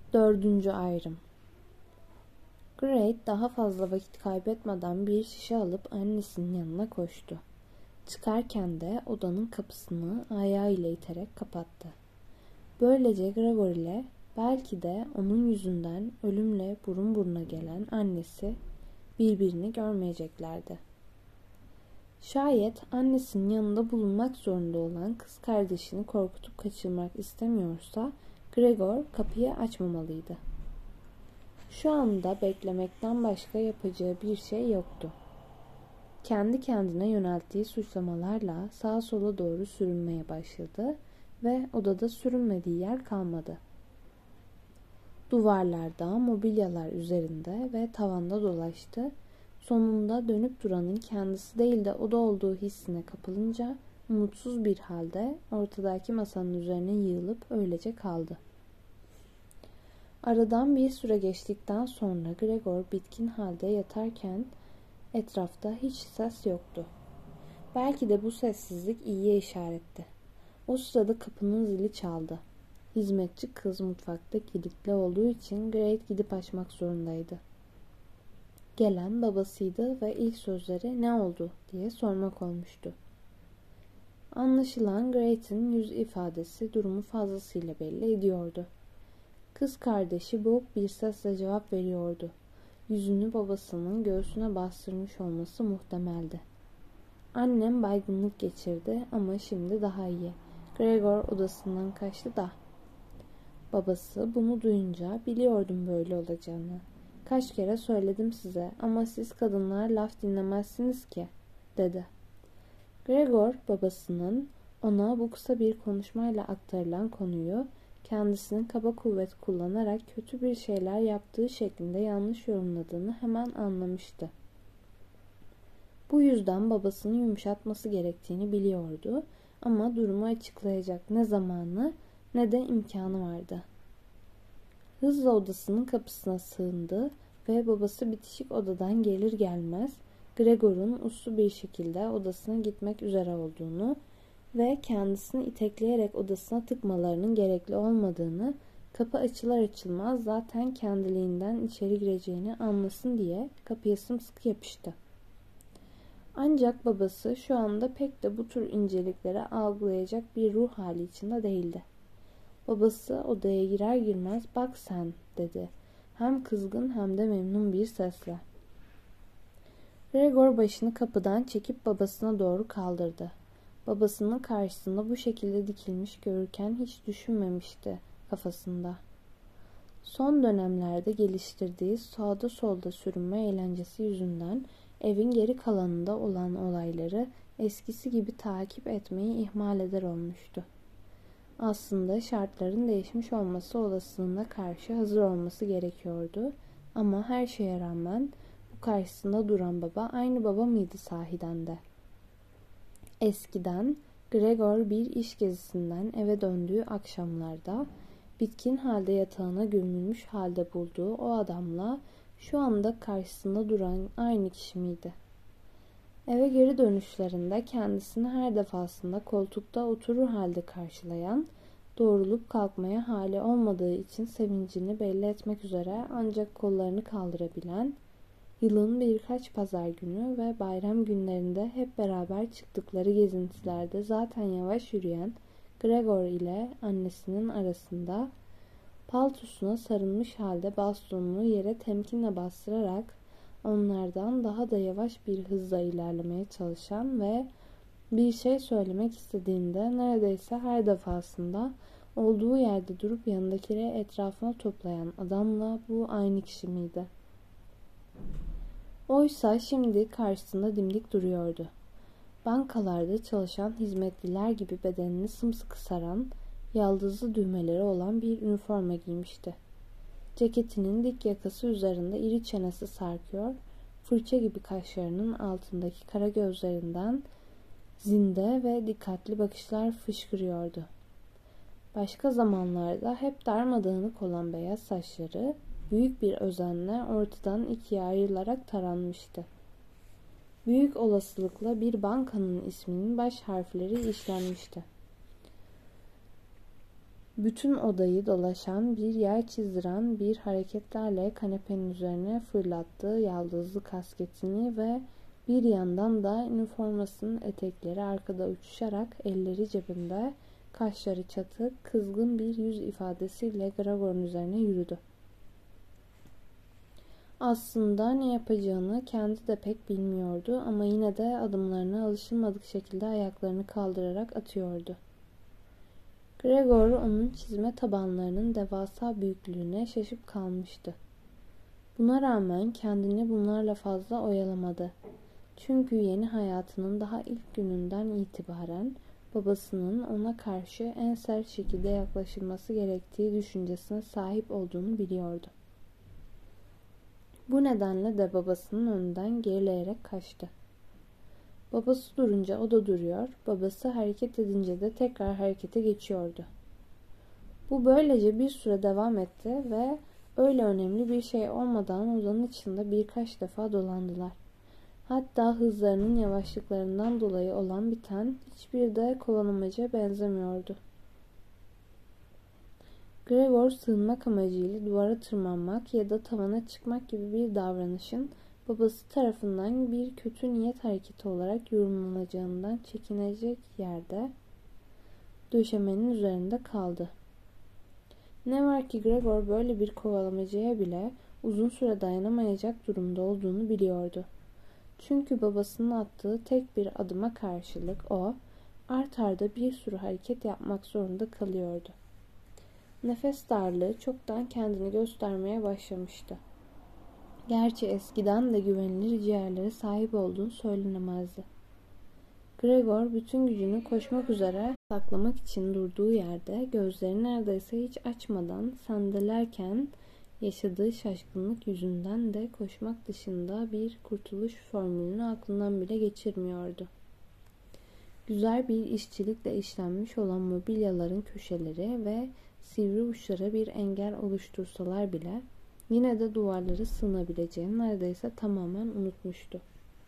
Dördüncü ayrım. Great daha fazla vakit kaybetmeden bir şişe alıp annesinin yanına koştu. Çıkarken de odanın kapısını ayağıyla iterek kapattı. Böylece Gregor ile belki de onun yüzünden ölümle burun buruna gelen annesi birbirini görmeyeceklerdi. Şayet annesinin yanında bulunmak zorunda olan kız kardeşini korkutup kaçırmak istemiyorsa Gregor kapıyı açmamalıydı. Şu anda beklemekten başka yapacağı bir şey yoktu. Kendi kendine yönelttiği suçlamalarla sağa sola doğru sürünmeye başladı ve odada sürünmediği yer kalmadı. Duvarlarda, mobilyalar üzerinde ve tavanda dolaştı. Sonunda dönüp duranın kendisi değil de oda olduğu hissine kapılınca umutsuz bir halde ortadaki masanın üzerine yığılıp öylece kaldı. Aradan bir süre geçtikten sonra Gregor bitkin halde yatarken etrafta hiç ses yoktu. Belki de bu sessizlik iyiye işaretti. O sırada kapının zili çaldı. Hizmetçi kız mutfakta kilitli olduğu için Great gidip açmak zorundaydı. Gelen babasıydı ve ilk sözleri "Ne oldu?" diye sormak olmuştu. Anlaşılan Great'in yüz ifadesi durumu fazlasıyla belli ediyordu. Kız kardeşi boğuk bir sesle cevap veriyordu. Yüzünü babasının göğsüne bastırmış olması muhtemeldi. Annem baygınlık geçirdi ama şimdi daha iyi. Gregor odasından kaçtı da. Babası bunu duyunca biliyordum böyle olacağını. Kaç kere söyledim size ama siz kadınlar laf dinlemezsiniz ki, dedi. Gregor babasının ona bu kısa bir konuşmayla aktarılan konuyu kendisinin kaba kuvvet kullanarak kötü bir şeyler yaptığı şeklinde yanlış yorumladığını hemen anlamıştı. Bu yüzden babasını yumuşatması gerektiğini biliyordu ama durumu açıklayacak ne zamanı ne de imkanı vardı. Hızla odasının kapısına sığındı ve babası bitişik odadan gelir gelmez Gregor'un uslu bir şekilde odasına gitmek üzere olduğunu ve kendisini itekleyerek odasına tıkmalarının gerekli olmadığını, kapı açılır açılmaz zaten kendiliğinden içeri gireceğini anlasın diye kapıya sımsıkı yapıştı. Ancak babası şu anda pek de bu tür incelikleri algılayacak bir ruh hali içinde değildi. Babası odaya girer girmez "Bak sen," dedi. Hem kızgın hem de memnun bir sesle. Gregor başını kapıdan çekip babasına doğru kaldırdı. Babasının karşısında bu şekilde dikilmiş görürken hiç düşünmemişti kafasında. Son dönemlerde geliştirdiği sağda solda sürünme eğlencesi yüzünden evin geri kalanında olan olayları eskisi gibi takip etmeyi ihmal eder olmuştu. Aslında şartların değişmiş olması olasılığına karşı hazır olması gerekiyordu ama her şeye rağmen bu karşısında duran baba aynı baba mıydı sahiden de? Eskiden Gregor bir iş gezisinden eve döndüğü akşamlarda bitkin halde yatağına gömülmüş halde bulduğu o adamla şu anda karşısında duran aynı kişi miydi? Eve geri dönüşlerinde kendisini her defasında koltukta oturur halde karşılayan, doğrulup kalkmaya hali olmadığı için sevincini belli etmek üzere ancak kollarını kaldırabilen, yılın birkaç pazar günü ve bayram günlerinde hep beraber çıktıkları gezintilerde zaten yavaş yürüyen Gregor ile annesinin arasında paltosuna sarılmış halde bastonunu yere temkinle bastırarak onlardan daha da yavaş bir hızla ilerlemeye çalışan ve bir şey söylemek istediğinde neredeyse her defasında olduğu yerde durup yanındakileri etrafına toplayan adamla bu aynı kişi miydi? Oysa şimdi karşısında dimdik duruyordu. Bankalarda çalışan hizmetliler gibi bedenini sımsıkı saran, yaldızlı düğmeleri olan bir üniforma giymişti. Ceketinin dik yakası üzerinde iri çenesi sarkıyor, fırça gibi kaşlarının altındaki kara gözlerinden zinde ve dikkatli bakışlar fışkırıyordu. Başka zamanlarda hep darmadağınık olan beyaz saçları büyük bir özenle ortadan ikiye ayrılarak taranmıştı. Büyük olasılıkla bir bankanın isminin baş harfleri işlenmişti. Bütün odayı dolaşan, bir yer çizdiren bir hareketlerle kanepenin üzerine fırlattı yaldızlı kasketini ve bir yandan da üniformasının etekleri arkada uçuşarak elleri cebinde, kaşları çatık, kızgın bir yüz ifadesiyle Gregor'un üzerine yürüdü. Aslında ne yapacağını kendi de pek bilmiyordu ama yine de adımlarına alışılmadık şekilde ayaklarını kaldırarak atıyordu. Gregor onun çizme tabanlarının devasa büyüklüğüne şaşıp kalmıştı. Buna rağmen kendini bunlarla fazla oyalamadı. Çünkü yeni hayatının daha ilk gününden itibaren babasının ona karşı en sert şekilde yaklaşılması gerektiği düşüncesine sahip olduğunu biliyordu. Bu nedenle de babasının önünden gerileyerek kaçtı. Babası durunca o da duruyor, babası hareket edince de tekrar harekete geçiyordu. Bu böylece bir süre devam etti ve öyle önemli bir şey olmadan odanın içinde birkaç defa dolandılar. Hatta hızlarının yavaşlıklarından dolayı olan biten hiçbir de kovalamacaya benzemiyordu. Gregor sığınmak amacıyla duvara tırmanmak ya da tavana çıkmak gibi bir davranışın babası tarafından bir kötü niyet hareketi olarak yorumlanacağından çekinecek yerde döşemenin üzerinde kaldı. Ne var ki Gregor böyle bir kovalamacaya bile uzun süre dayanamayacak durumda olduğunu biliyordu. Çünkü babasının attığı tek bir adıma karşılık o, art arda bir sürü hareket yapmak zorunda kalıyordu. Nefes darlığı çoktan kendini göstermeye başlamıştı. Gerçi eskiden de güvenilir ciğerlere sahip olduğunu söylenemezdi. Gregor bütün gücünü koşmak üzere saklamak için durduğu yerde gözlerini neredeyse hiç açmadan sendelerken yaşadığı şaşkınlık yüzünden de koşmak dışında bir kurtuluş formülünü aklından bile geçirmiyordu. Güzel bir işçilikle işlenmiş olan mobilyaların köşeleri ve sivri uçlara bir engel oluştursalar bile yine de duvarlara sığınabileceğini neredeyse tamamen unutmuştu.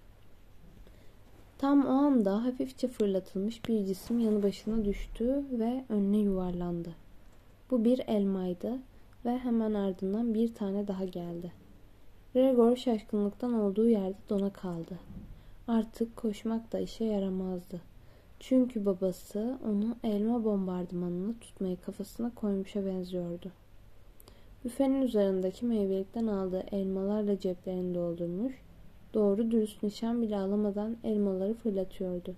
Tam o anda hafifçe fırlatılmış bir cisim yanı başına düştü ve önüne yuvarlandı. Bu bir elmaydı ve hemen ardından bir tane daha geldi. Gregor şaşkınlıktan olduğu yerde dona kaldı. Artık koşmak da işe yaramazdı. Çünkü babası onu elma bombardımanını tutmayı kafasına koymuşa benziyordu. Büfenin üzerindeki meyvelikten aldığı elmalarla ceplerini doldurmuş, doğru dürüst nişan bile alamadan elmaları fırlatıyordu.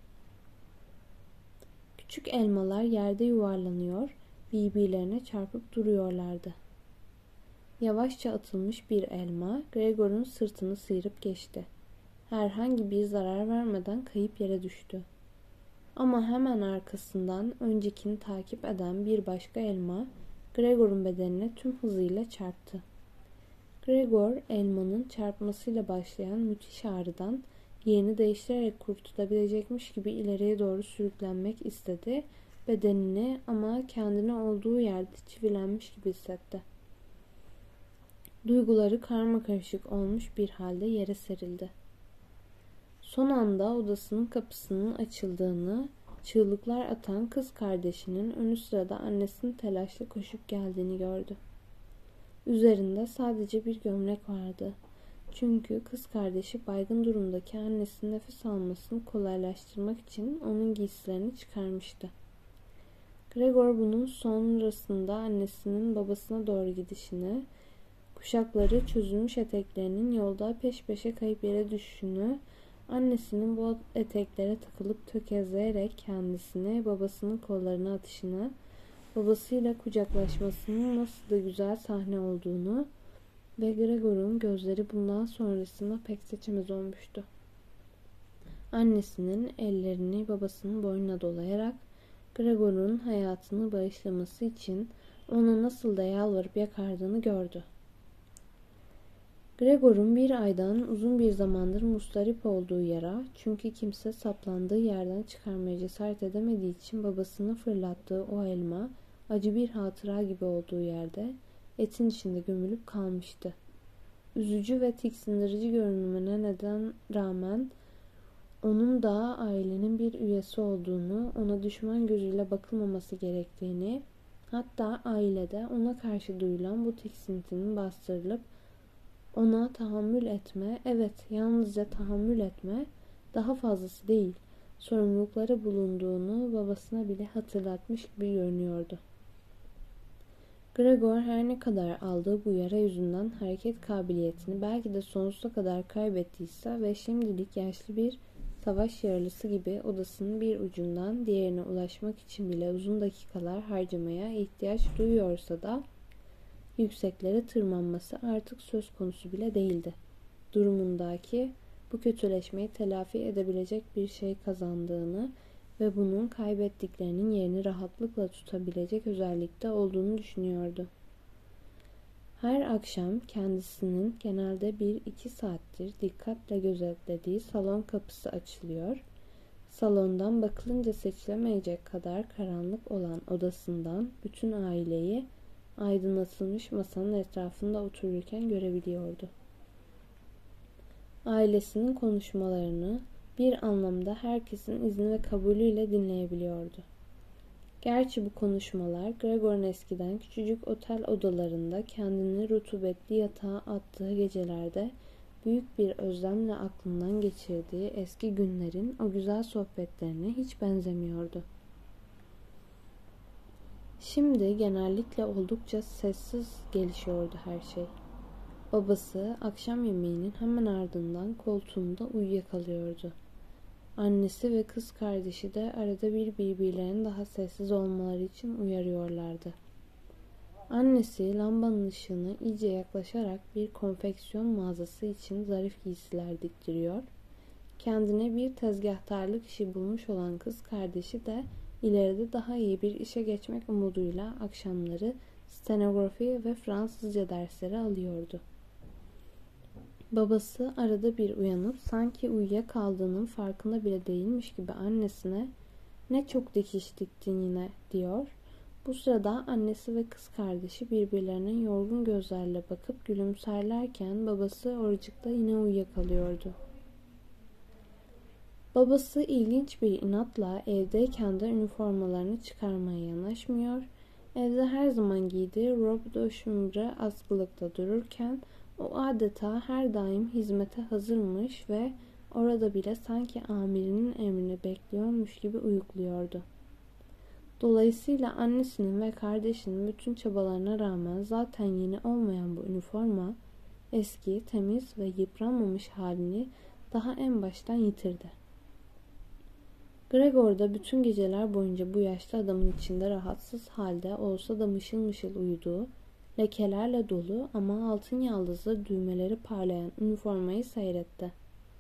Küçük elmalar yerde yuvarlanıyor, birbirlerine çarpıp duruyorlardı. Yavaşça atılmış bir elma, Gregor'un sırtını sıyırıp geçti. Herhangi bir zarar vermeden kayıp yere düştü. Ama hemen arkasından öncekini takip eden bir başka elma, Gregor'un bedenine tüm hızıyla çarptı. Gregor, elmanın çarpmasıyla başlayan müthiş ağrıdan yerini değiştirerek kurtulabilecekmiş gibi ileriye doğru sürüklenmek istedi, bedenini ama kendini olduğu yerde çivilenmiş gibi hissetti. Duyguları karmakarışık olmuş bir halde yere serildi. Son anda odasının kapısının açıldığını, çığlıklar atan kız kardeşinin önü sırada annesinin telaşla koşup geldiğini gördü. Üzerinde sadece bir gömlek vardı. Çünkü kız kardeşi baygın durumdaki annesinin nefes almasını kolaylaştırmak için onun giysilerini çıkarmıştı. Gregor bunun sonrasında annesinin babasına doğru gidişini, kuşakları çözülmüş eteklerinin yolda peş peşe kayıp yere düşüşünü, annesinin bu eteklere takılıp tökezleyerek kendisini babasının kollarına atışını, babasıyla kucaklaşmasının nasıl da güzel sahne olduğunu ve Gregor'un gözleri bundan sonrasında pek seçemez olmuştu. Annesinin ellerini babasının boynuna dolayarak Gregor'un hayatını bağışlaması için ona nasıl da yalvarıp yakardığını gördü. Gregor'un bir aydan uzun bir zamandır mustarip olduğu yara, çünkü kimse saplandığı yerden çıkarmaya cesaret edemediği için babasının fırlattığı o elma, acı bir hatıra gibi olduğu yerde etin içinde gömülüp kalmıştı. Üzücü ve tiksindirici görünümüne neden rağmen onun da ailenin bir üyesi olduğunu, ona düşman gözüyle bakılmaması gerektiğini, Hatta ailede ona karşı duyulan bu tiksintinin bastırılıp ona tahammül etme, evet yalnızca tahammül etme, daha fazlası değil, sorumlulukları bulunduğunu babasına bile hatırlatmış gibi görünüyordu. Gregor her ne kadar aldığı bu yara yüzünden hareket kabiliyetini belki de sonsuza kadar kaybettiyse ve şimdilik yaşlı bir savaş yaralısı gibi odasının bir ucundan diğerine ulaşmak için bile uzun dakikalar harcamaya ihtiyaç duyuyorsa da yükseklere tırmanması artık söz konusu bile değildi. Durumundaki bu kötüleşmeyi telafi edebilecek bir şey kazandığını ve bunun kaybettiklerinin yerini rahatlıkla tutabilecek özellikte olduğunu düşünüyordu. Her akşam kendisinin genelde 1-2 saattir dikkatle gözetlediği salon kapısı açılıyor, salondan bakılınca seçilemeyecek kadar karanlık olan odasından bütün aileyi aydınlatılmış masanın etrafında otururken görebiliyordu. Ailesinin konuşmalarını bir anlamda herkesin izni ve kabulüyle dinleyebiliyordu. Gerçi bu konuşmalar Gregor'un eskiden küçücük otel odalarında kendini rutubetli yatağa attığı gecelerde büyük bir özlemle aklından geçirdiği eski günlerin o güzel sohbetlerine hiç benzemiyordu. Şimdi genellikle oldukça sessiz gelişiyordu her şey. Babası akşam yemeğinin hemen ardından koltuğunda uyuyakalıyordu. Annesi ve kız kardeşi de arada bir birbirlerinin daha sessiz olmaları için uyarıyorlardı. Annesi lambanın ışığını iyice yaklaşarak bir konfeksiyon mağazası için zarif giysiler diktiriyor. Kendine bir tezgahtarlık işi bulmuş olan kız kardeşi de ileride daha iyi bir işe geçmek umuduyla akşamları stenografi ve Fransızca dersleri alıyordu. Babası arada bir uyanıp sanki uyuyakaldığının farkında bile değilmiş gibi annesine "Ne çok dikiş diktin yine" diyor. Bu sırada annesi ve kız kardeşi birbirlerine yorgun gözlerle bakıp gülümserlerken babası oracıkta yine uyuyakalıyordu. Babası ilginç bir inatla evdeyken de üniformalarını çıkarmaya yanaşmıyor, evde her zaman giydiği robe de chambre askılıkta dururken o adeta her daim hizmete hazırmış ve orada bile sanki amirinin emrini bekliyormuş gibi uyukluyordu. Dolayısıyla annesinin ve kardeşinin bütün çabalarına rağmen zaten yeni olmayan bu üniforma eski, temiz ve yıpranmamış halini daha en baştan yitirdi. Gregor da bütün geceler boyunca bu yaşlı adamın içinde rahatsız halde olsa da mışıl mışıl uyuduğu, lekelerle dolu ama altın yaldızlı düğmeleri parlayan üniformayı seyretti.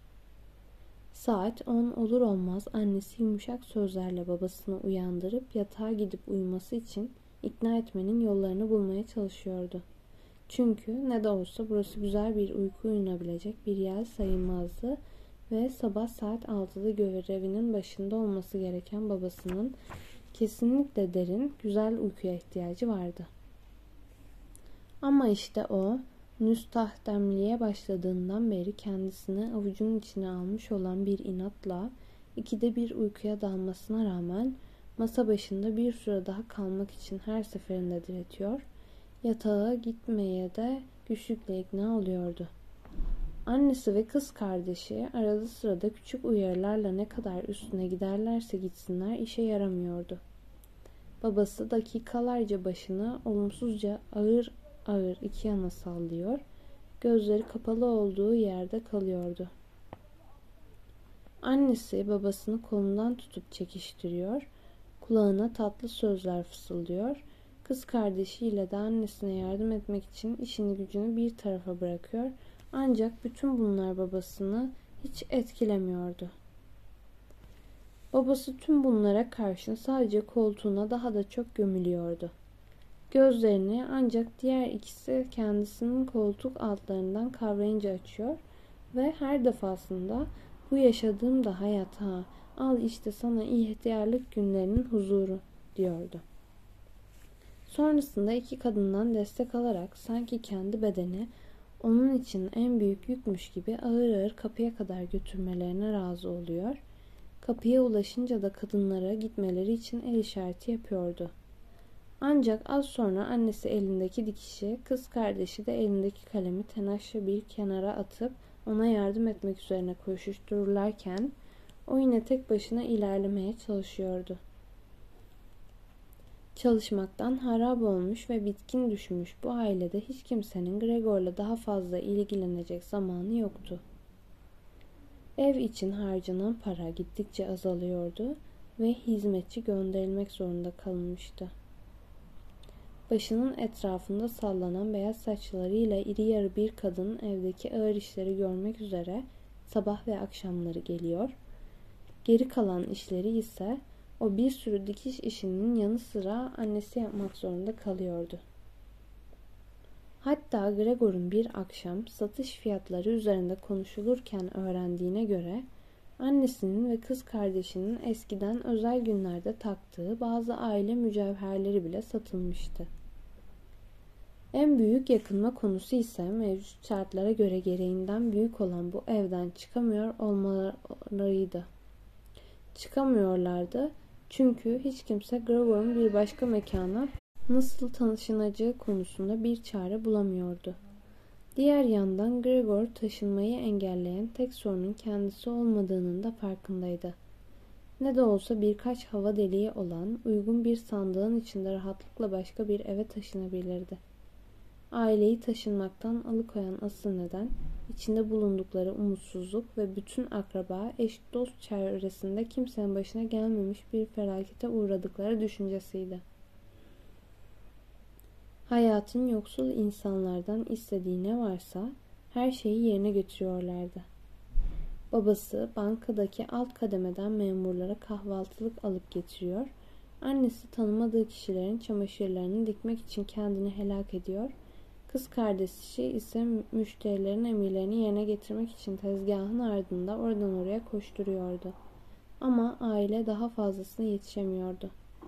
Saat 10 olur olmaz annesi yumuşak sözlerle babasını uyandırıp yatağa gidip uyuması için ikna etmenin yollarını bulmaya çalışıyordu. Çünkü ne de olsa burası güzel bir uyku uyunabilecek bir yer sayılmazdı ve sabah saat 6'da görevinin başında olması gereken babasının kesinlikle derin, güzel uykuya ihtiyacı vardı. Ama işte o, müstahdemliğe başladığından beri kendisini avucunun içine almış olan bir inatla 2'de bir uykuya dalmasına rağmen masa başında bir süre daha kalmak için her seferinde diretiyor, yatağa gitmeye de güçlükle ikna oluyordu. Annesi ve kız kardeşi arada sırada küçük uyarılarla ne kadar üstüne giderlerse gitsinler işe yaramıyordu. Babası dakikalarca başını olumsuzca ağır ağır iki yana sallıyor, gözleri kapalı olduğu yerde kalıyordu. Annesi babasını kolundan tutup çekiştiriyor, kulağına tatlı sözler fısıldıyor, kız kardeşiyle de annesine yardım etmek için işini gücünü bir tarafa bırakıyor, ancak bütün bunlar babasını hiç etkilemiyordu. Babası tüm bunlara karşın sadece koltuğuna daha da çok gömülüyordu. Gözlerini ancak diğer ikisi kendisinin koltuk altlarından kavrayınca açıyor ve her defasında "Bu yaşadığım da hayat ha, al işte sana ihtiyarlık günlerinin huzuru" diyordu. Sonrasında iki kadından destek alarak sanki kendi bedeni onun için en büyük yükmüş gibi ağır ağır kapıya kadar götürmelerine razı oluyor. Kapıya ulaşınca da kadınlara gitmeleri için el işareti yapıyordu. Ancak az sonra annesi elindeki dikişi, kız kardeşi de elindeki kalemi telaşla bir kenara atıp ona yardım etmek üzerine koşuştururlarken o yine tek başına ilerlemeye çalışıyordu. Çalışmaktan harap olmuş ve bitkin düşmüş bu ailede hiç kimsenin Gregor'la daha fazla ilgilenecek zamanı yoktu. Ev için harcanan para gittikçe azalıyordu ve hizmetçi gönderilmek zorunda kalınmıştı. Başının etrafında sallanan beyaz saçlarıyla iri yarı bir kadın evdeki ağır işleri görmek üzere sabah ve akşamları geliyor. Geri kalan işleri ise o bir sürü dikiş işinin yanı sıra annesi yapmak zorunda kalıyordu. Hatta Gregor'un bir akşam satış fiyatları üzerinde konuşulurken öğrendiğine göre annesinin ve kız kardeşinin eskiden özel günlerde taktığı bazı aile mücevherleri bile satılmıştı. En büyük yakınma konusu ise mevcut şartlara göre gereğinden büyük olan bu evden çıkamıyor olmalarıydı. Çıkamıyorlardı çünkü hiç kimse Gregor'un bir başka mekana nasıl tanışınacağı konusunda bir çare bulamıyordu. Diğer yandan Gregor taşınmayı engelleyen tek sorunun kendisi olmadığının da farkındaydı. Ne de olsa birkaç hava deliği olan uygun bir sandığın içinde rahatlıkla başka bir eve taşınabilirdi. Aileyi taşınmaktan alıkoyan asıl neden, içinde bulundukları umutsuzluk ve bütün akraba, eş dost çevresinde kimsenin başına gelmemiş bir felakete uğradıkları düşüncesiydi. Hayatın yoksul insanlardan istediği ne varsa her şeyi yerine götürüyorlardı. Babası bankadaki alt kademeden memurlara kahvaltılık alıp getiriyor, annesi tanımadığı kişilerin çamaşırlarını dikmek için kendini helak ediyor, kız kardeşi ise müşterilerin emirlerini yerine getirmek için tezgahın ardında oradan oraya koşturuyordu. Ama aile daha fazlasına yetişemiyordu.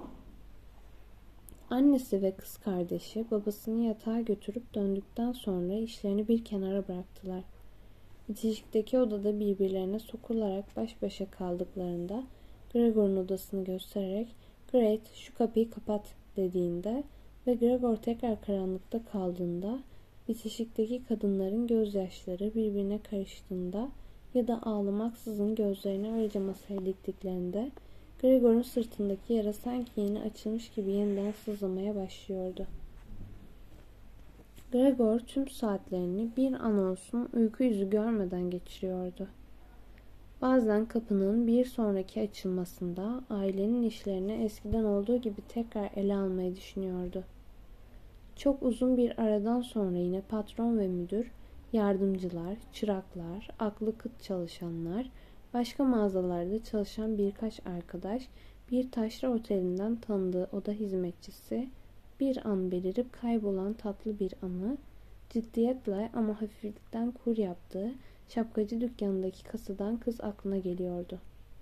Annesi ve kız kardeşi babasını yatağa götürüp döndükten sonra işlerini bir kenara bıraktılar. Bitişikteki odada birbirlerine sokularak baş başa kaldıklarında Gregor'un odasını göstererek "Great, şu kapıyı kapat" dediğinde ve Gregor tekrar karanlıkta kaldığında, bitişikteki kadınların gözyaşları birbirine karıştığında ya da ağlamaksızın gözlerini öylece masaya diktiklerinde Gregor'un sırtındaki yara sanki yeni açılmış gibi yeniden sızlamaya başlıyordu. Gregor tüm saatlerini bir an olsun uyku yüzü görmeden geçiriyordu. Bazen kapının bir sonraki açılmasında ailenin işlerini eskiden olduğu gibi tekrar ele almayı düşünüyordu. Çok uzun bir aradan sonra yine patron ve müdür, yardımcılar, çıraklar, aklı kıt çalışanlar, başka mağazalarda çalışan birkaç arkadaş, bir taşra otelinden tanıdığı oda hizmetçisi, bir an belirip kaybolan tatlı bir anı, ciddiyetle ama hafiflikten kur yaptığı şapkacı dükkanındaki kasadan kız aklına geliyordu.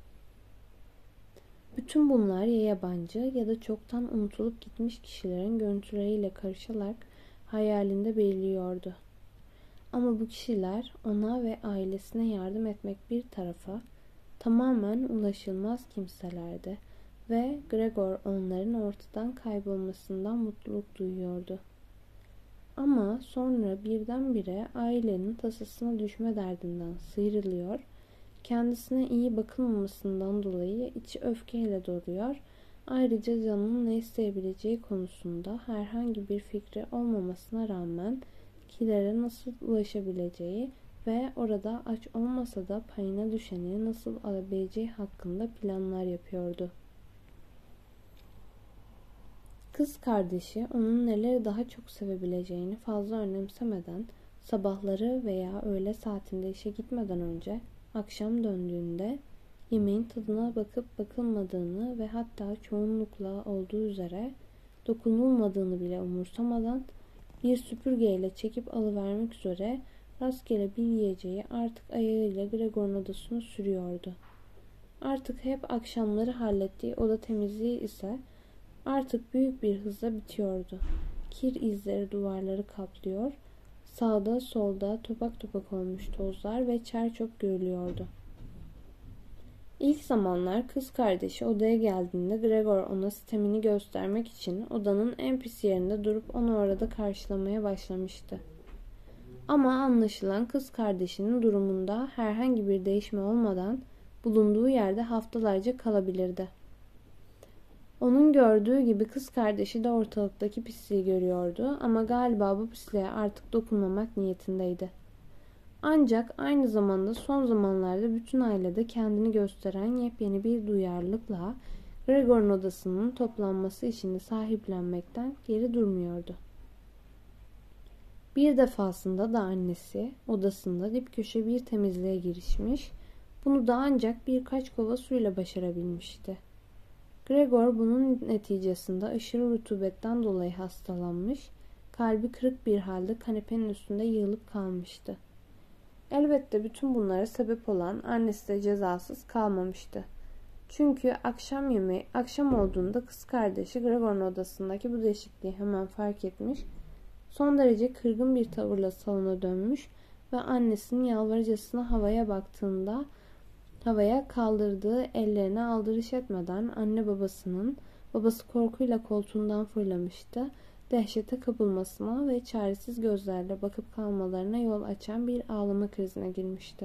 Bütün bunlar ya yabancı ya da çoktan unutulup gitmiş kişilerin görüntüleriyle karışarak hayalinde beliriyordu. Ama bu kişiler ona ve ailesine yardım etmek bir tarafa tamamen ulaşılmaz kimselerdi ve Gregor onların ortadan kaybolmasından mutluluk duyuyordu. Ama sonra birdenbire ailenin tasasına düşme derdinden sıyrılıyor, kendisine iyi bakılmamasından dolayı içi öfkeyle doluyor, ayrıca canının ne isteyebileceği konusunda herhangi bir fikri olmamasına rağmen kilere nasıl ulaşabileceği ve orada aç olmasa da payına düşeni nasıl alabileceği hakkında planlar yapıyordu. Kız kardeşi onun neleri daha çok sevebileceğini fazla önemsemeden sabahları veya öğle saatinde işe gitmeden önce akşam döndüğünde yemeğin tadına bakıp bakılmadığını ve hatta çoğunlukla olduğu üzere dokunulmadığını bile umursamadan bir süpürgeyle çekip alıvermek üzere rastgele bir yiyeceği artık ayağıyla Gregor'un odasını sürüyordu. Artık hep akşamları hallettiği oda temizliği ise artık büyük bir hızla bitiyordu. Kir izleri duvarları kaplıyor, sağda solda topak topak olmuş tozlar ve çer çöp görülüyordu. İlk zamanlar kız kardeşi odaya geldiğinde Gregor ona sitemini göstermek için odanın en pis yerinde durup onu orada karşılamaya başlamıştı. Ama anlaşılan kız kardeşinin durumunda herhangi bir değişme olmadan bulunduğu yerde haftalarca kalabilirdi. Onun gördüğü gibi kız kardeşi de ortalıktaki pisliği görüyordu ama galiba bu pisliğe artık dokunmamak niyetindeydi. Ancak aynı zamanda son zamanlarda bütün ailede kendini gösteren yepyeni bir duyarlılıkla Gregor'un odasının toplanması işini sahiplenmekten geri durmuyordu. Bir defasında da annesi odasında dip köşe bir temizliğe girişmiş, bunu da ancak birkaç kova suyla başarabilmişti. Gregor bunun neticesinde aşırı rutubetten dolayı hastalanmış, kalbi kırık bir halde kanepenin üstünde yığılıp kalmıştı. Elbette bütün bunlara sebep olan annesi de cezasız kalmamıştı. Çünkü akşam olduğunda kız kardeşi Gregor'un odasındaki bu değişikliği hemen fark etmiş, son derece kırgın bir tavırla salona dönmüş ve annesinin yalvarıcasına havaya kaldırdığı ellerine aldırış etmeden babası korkuyla koltuğundan fırlamıştı. Dehşete kapılmasına ve çaresiz gözlerle bakıp kalmalarına yol açan bir ağlama krizine girmişti.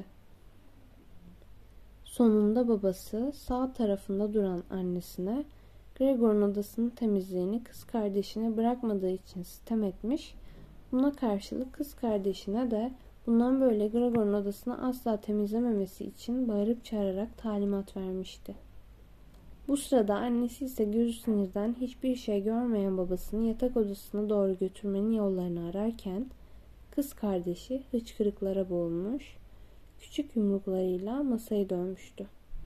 Sonunda babası sağ tarafında duran annesine Gregor'un odasının temizliğini kız kardeşine bırakmadığı için sitem etmiş, buna karşılık kız kardeşine de bundan böyle Gregor'un odasını asla temizlememesi için bağırıp çağırarak talimat vermişti. Bu sırada annesi ise gözü sinirden hiçbir şey görmeyen babasını yatak odasına doğru götürmenin yollarını ararken kız kardeşi hıçkırıklara boğulmuş, küçük yumruklarıyla masayı dövmüştü.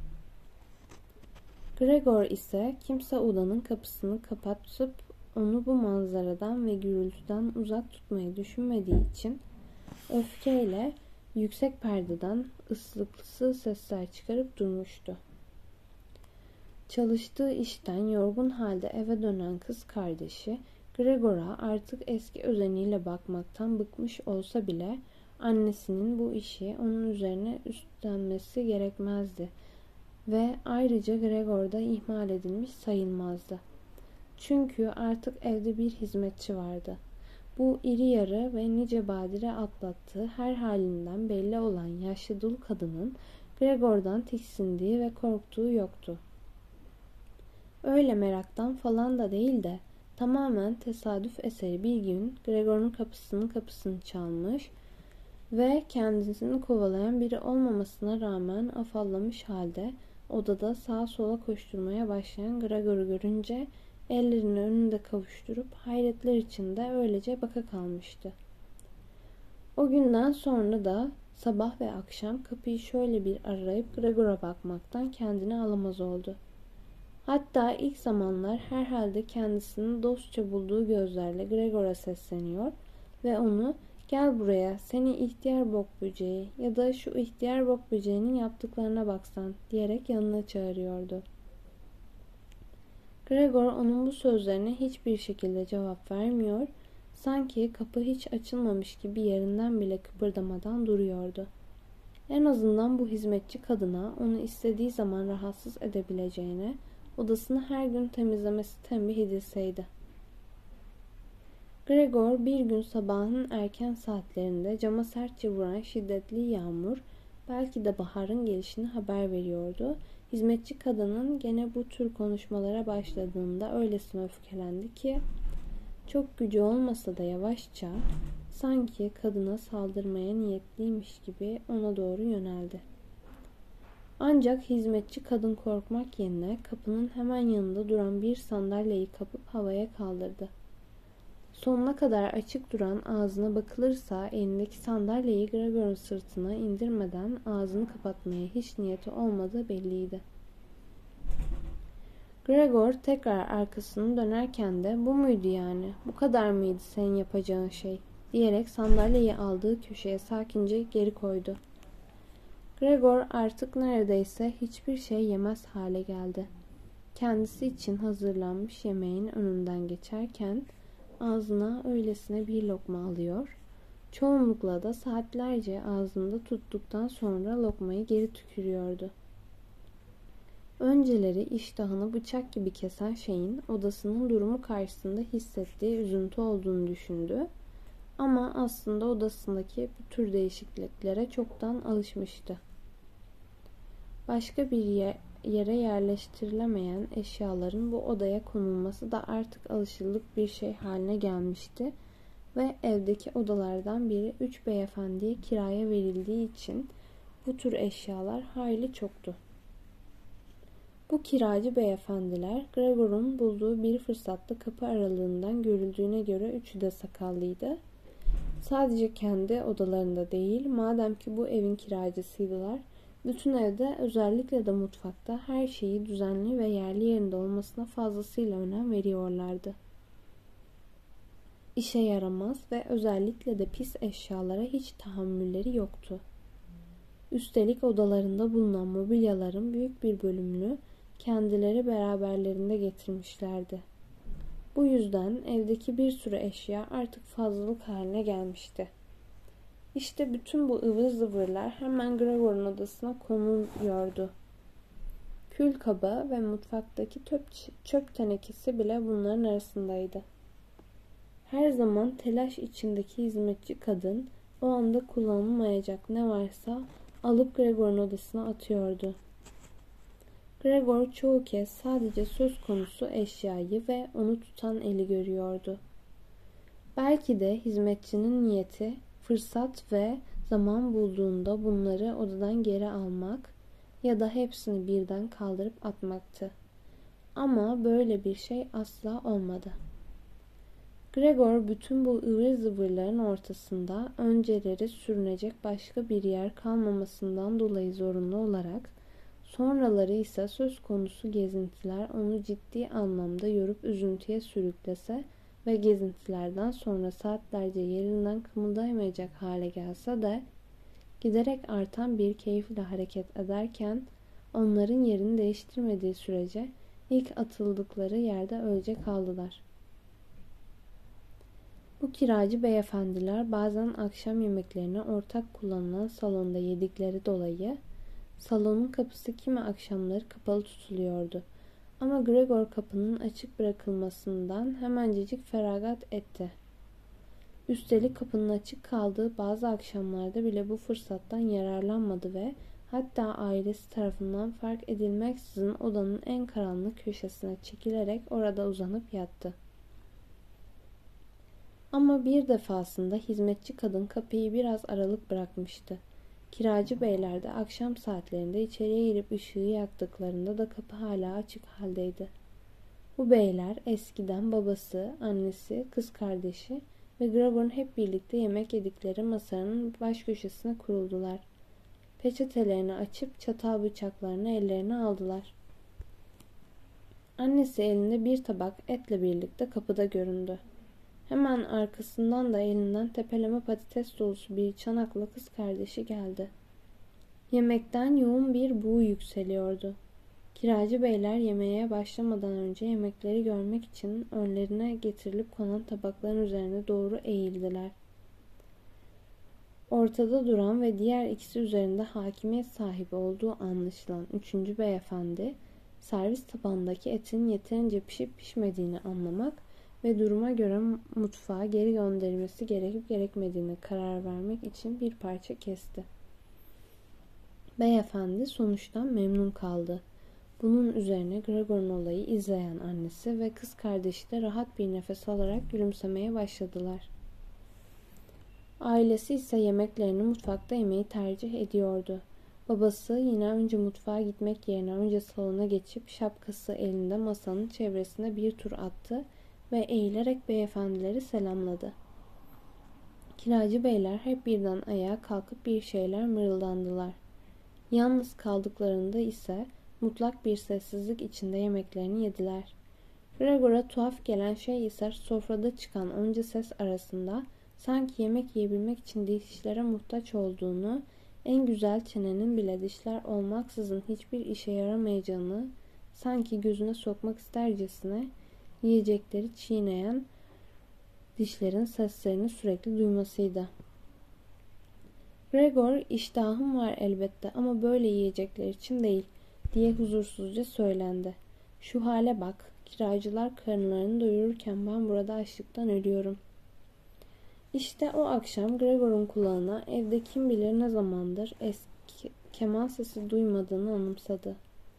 Gregor ise kimse odanın kapısını kapatıp onu bu manzaradan ve gürültüden uzak tutmayı düşünmediği için öfkeyle yüksek perdeden ıslıklısı sesler çıkarıp durmuştu. Çalıştığı işten yorgun halde eve dönen kız kardeşi Gregor'a artık eski özeniyle bakmaktan bıkmış olsa bile annesinin bu işi onun üzerine üstlenmesi gerekmezdi ve ayrıca Gregor da ihmal edilmiş sayılmazdı. Çünkü artık evde bir hizmetçi vardı. Bu iri yarı ve nice badire atlattığı her halinden belli olan yaşlı dul kadının Gregor'dan tiksindiği ve korktuğu yoktu. Öyle meraktan falan da değil de tamamen tesadüf eseri bir gün Gregor'un kapısını çalmış ve kendisini kovalayan biri olmamasına rağmen afallamış halde odada sağa sola koşturmaya başlayan Gregor'u görünce ellerini önünde kavuşturup hayretler içinde öylece baka kalmıştı. O günden sonra da sabah ve akşam kapıyı şöyle bir arayıp Gregor'a bakmaktan kendini alamaz oldu. Hatta ilk zamanlar herhalde kendisini dostça bulduğu gözlerle Gregor'a sesleniyor ve onu "Gel buraya, seni ihtiyar bok böceği ya da şu ihtiyar bok böceğinin yaptıklarına baksan" diyerek yanına çağırıyordu. Gregor onun bu sözlerine hiçbir şekilde cevap vermiyor, sanki kapı hiç açılmamış gibi yerinden bile kıpırdamadan duruyordu. En azından bu hizmetçi kadına onu istediği zaman rahatsız edebileceğine, odasını her gün temizlemesi tembih edilseydi. Gregor bir gün sabahın erken saatlerinde cama sertçe vuran şiddetli yağmur belki de baharın gelişini haber veriyordu. Hizmetçi kadının gene bu tür konuşmalara başladığında öylesine öfkelendi ki çok gücü olmasa da yavaşça sanki kadına saldırmaya niyetliymiş gibi ona doğru yöneldi. Ancak hizmetçi kadın korkmak yerine kapının hemen yanında duran bir sandalyeyi kapıp havaya kaldırdı. Sonuna kadar açık duran ağzına bakılırsa elindeki sandalyeyi Gregor'un sırtına indirmeden ağzını kapatmaya hiç niyeti olmadığı belliydi. Gregor tekrar arkasını dönerken de "Bu muydu yani? Bu kadar mıydı senin yapacağın şey?" diyerek sandalyeyi aldığı köşeye sakince geri koydu. Gregor artık neredeyse hiçbir şey yemez hale geldi. Kendisi için hazırlanmış yemeğin önünden geçerken ağzına öylesine bir lokma alıyor, çoğunlukla da saatlerce ağzında tuttuktan sonra lokmayı geri tükürüyordu. Önceleri iştahını bıçak gibi kesen şeyin odasının durumu karşısında hissettiği üzüntü olduğunu düşündü. Ama aslında odasındaki bu tür değişikliklere çoktan alışmıştı. Başka bir yere yerleştirilemeyen eşyaların bu odaya konulması da artık alışıldık bir şey haline gelmişti ve evdeki odalardan biri 3 beyefendiye kiraya verildiği için bu tür eşyalar hayli çoktu. Bu kiracı beyefendiler Gregor'un bulduğu bir fırsatta kapı aralığından görüldüğüne göre üçü de sakallıydı. Sadece kendi odalarında değil, madem ki bu evin kiracısıydılar, bütün evde, özellikle de mutfakta her şeyi düzenli ve yerli yerinde olmasına fazlasıyla önem veriyorlardı. İşe yaramaz ve özellikle de pis eşyalara hiç tahammülleri yoktu. Üstelik odalarında bulunan mobilyaların büyük bir bölümünü kendileri beraberlerinde getirmişlerdi. Bu yüzden evdeki bir sürü eşya artık fazlalık haline gelmişti. İşte bütün bu ıvır zıvırlar hemen Gregor'un odasına konuluyordu. Kül kaba ve mutfaktaki çöp tenekesi bile bunların arasındaydı. Her zaman telaş içindeki hizmetçi kadın o anda kullanılmayacak ne varsa alıp Gregor'un odasına atıyordu. Gregor çoğu kez sadece söz konusu eşyayı ve onu tutan eli görüyordu. Belki de hizmetçinin niyeti fırsat ve zaman bulduğunda bunları odadan geri almak ya da hepsini birden kaldırıp atmaktı. Ama böyle bir şey asla olmadı. Gregor bütün bu ıvır zıvırların ortasında önceleri sürünecek başka bir yer kalmamasından dolayı zorunlu olarak, sonraları ise söz konusu gezintiler onu ciddi anlamda yorup üzüntüye sürüklese ve gezintilerden sonra saatlerce yerinden kımıldayamayacak hale gelse de, giderek artan bir keyifle hareket ederken onların yerini değiştirmediği sürece ilk atıldıkları yerde öylece kaldılar. Bu kiracı beyefendiler bazen akşam yemeklerini ortak kullanılan salonda yedikleri dolayı salonun kapısı kimi akşamları kapalı tutuluyordu. Ama Gregor kapının açık bırakılmasından hemencecik feragat etti. Üstelik kapının açık kaldığı bazı akşamlarda bile bu fırsattan yararlanmadı ve hatta ailesi tarafından fark edilmeksizin odanın en karanlık köşesine çekilerek orada uzanıp yattı. Ama bir defasında hizmetçi kadın kapıyı biraz aralık bırakmıştı. Kiracı beyler de akşam saatlerinde içeriye girip ışığı yaktıklarında da kapı hala açık haldeydi. Bu beyler eskiden babası, annesi, kız kardeşi ve Gregor'un hep birlikte yemek yedikleri masanın baş köşesine kuruldular. Peçetelerini açıp çatal bıçaklarını ellerine aldılar. Annesi elinde bir tabak etle birlikte kapıda göründü. Hemen arkasından da elinden tepeleme patates dolusu bir çanakla kız kardeşi geldi. Yemekten yoğun bir buğu yükseliyordu. Kiracı beyler yemeğe başlamadan önce yemekleri görmek için önlerine getirilip konan tabakların üzerine doğru eğildiler. Ortada duran ve diğer ikisi üzerinde hakimiyet sahibi olduğu anlaşılan üçüncü beyefendi, servis tabağındaki etin yeterince pişip pişmediğini anlamak ve duruma göre mutfağa geri gönderilmesi gerekip gerekmediğine karar vermek için bir parça kesti. Beyefendi sonuçtan memnun kaldı. Bunun üzerine Gregor'un olayı izleyen annesi ve kız kardeşi de rahat bir nefes alarak gülümsemeye başladılar. Ailesi ise yemeklerini mutfakta yemeyi tercih ediyordu. Babası yine önce mutfağa gitmek yerine önce salona geçip şapkası elinde masanın çevresinde bir tur attı ve eğilerek beyefendileri selamladı. Kiracı beyler hep birden ayağa kalkıp bir şeyler mırıldandılar. Yalnız kaldıklarında ise mutlak bir sessizlik içinde yemeklerini yediler. Gregor'a tuhaf gelen şey ise sofrada çıkan onca ses arasında sanki yemek yiyebilmek için dişlere muhtaç olduğunu, en güzel çenenin bile dişler olmaksızın hiçbir işe yaramayacağını sanki gözüne sokmak istercesine yiyecekleri çiğneyen dişlerin seslerini sürekli duymasıydı. Gregor, iştahım var elbette ama böyle yiyecekler için değil. diye huzursuzca söylendi. Şu hale bak, kiracılar karınlarını doyururken ben burada açlıktan ölüyorum. İşte o akşam Gregor'un kulağına evde kim bilir ne zamandır eski keman sesi duymadığını anımsadı.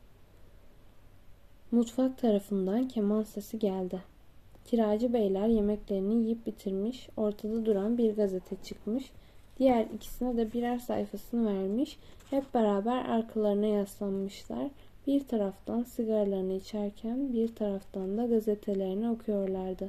Mutfak tarafından keman sesi geldi. Kiracı beyler yemeklerini yiyip bitirmiş, ortada duran bir gazete çıkmış, diğer ikisine de birer sayfasını vermiş, hep beraber arkalarına yaslanmışlar, bir taraftan sigaralarını içerken bir taraftan da gazetelerini okuyorlardı.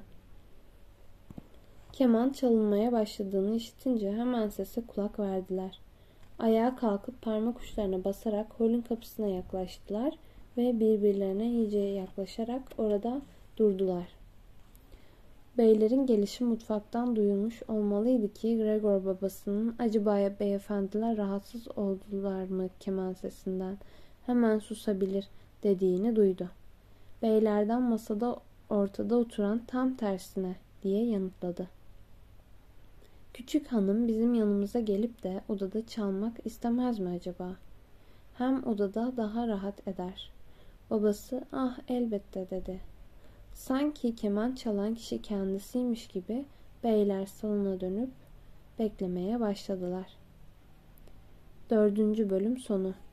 Keman çalınmaya başladığını işitince hemen sese kulak verdiler. Ayağa kalkıp parmak uçlarına basarak holün kapısına yaklaştılar ve birbirlerine iyice yaklaşarak orada durdular. Beylerin gelişi mutfaktan duyulmuş olmalıydı ki Gregor babasının "Acaba beyefendiler rahatsız oldular mı keman sesinden? Hemen susabilir" dediğini duydu. Beylerden masada ortada oturan "Tam tersine" diye yanıtladı. "Küçük hanım bizim yanımıza gelip de odada çalmak istemez mi acaba? Hem odada daha rahat eder." Babası "Ah elbette" dedi. Sanki keman çalan kişi kendisiymiş gibi beyler salona dönüp beklemeye başladılar. 4. bölüm sonu.